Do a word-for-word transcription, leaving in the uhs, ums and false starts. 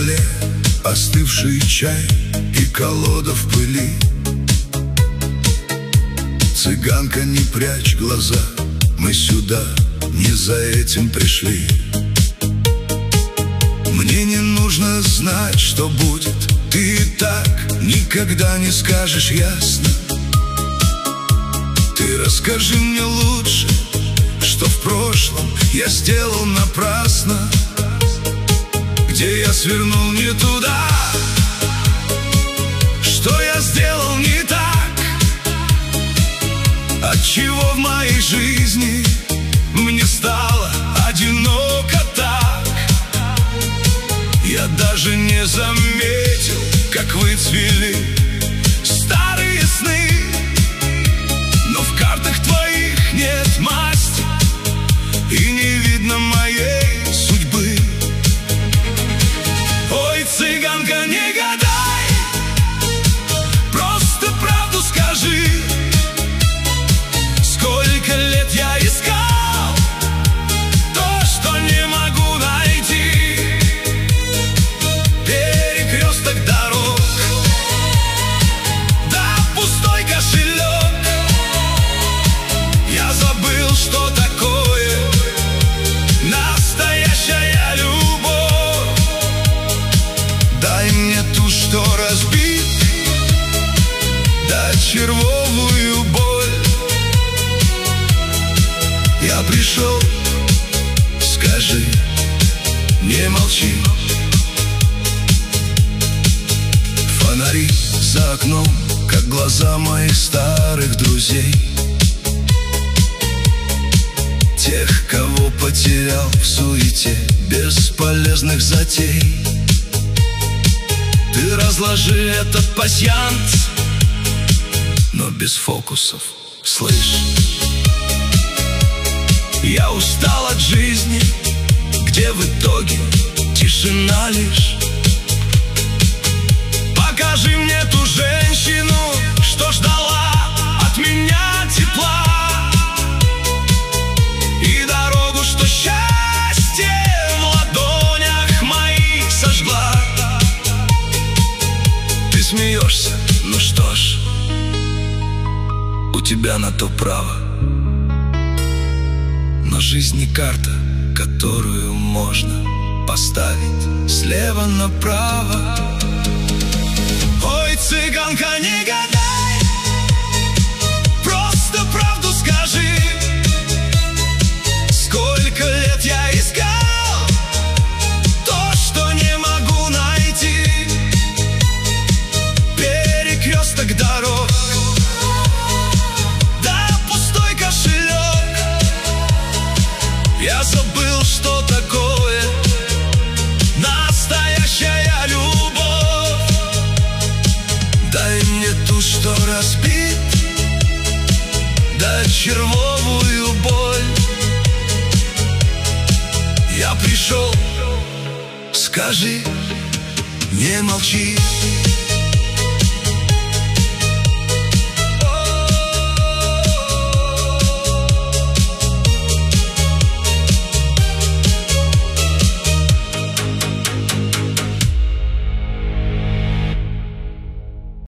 столе остывший чай и колода в пыли. Цыганка, не прячь глаза, мы сюда не за этим пришли. Мне не нужно знать, что будет, ты и так никогда не скажешь ясно. Ты расскажи мне лучше, что в прошлом я сделал напрасно, где я свернул не туда, что я сделал не так, отчего в моей жизни мне стало одиноко так. Я даже не заметил, как выцвели старые сны, но в картах твоих нет масти, и не видно моей судьбы. Ой, цыганка, не гадай, просто правду скажи. Сколько лет я искал то, что не могу найти. Перекресток дорог, да пустой кошелек. Я забыл, что такое настоящая любовь. Дай мне ту, что разбит, да червовую боль. Я пришел, скажи, не молчи. Фонари за окном, как глаза моих старых друзей, тех, кого потерял в суете бесполезных затей. Ты разложи этот пасьянс, но без фокусов, слышь. Я устал от жизни, где в итоге тишина лишь. Покажи мне ту женщину, что ждала от меня тепла, и дорогу, что счастье в ладонях моих сожгла. Ты смеешься, ну что ж, у тебя на то право. Но жизнь не карта, которую можно поставить слева направо. Ой, цыганка, не гадай, просто правду скажи. Сколько лет я искал то, что не могу найти. Перекресток дорог, я забыл, что такое настоящая любовь. Дай мне ту, что разбит, да червовую боль. Я пришел, скажи, не молчи.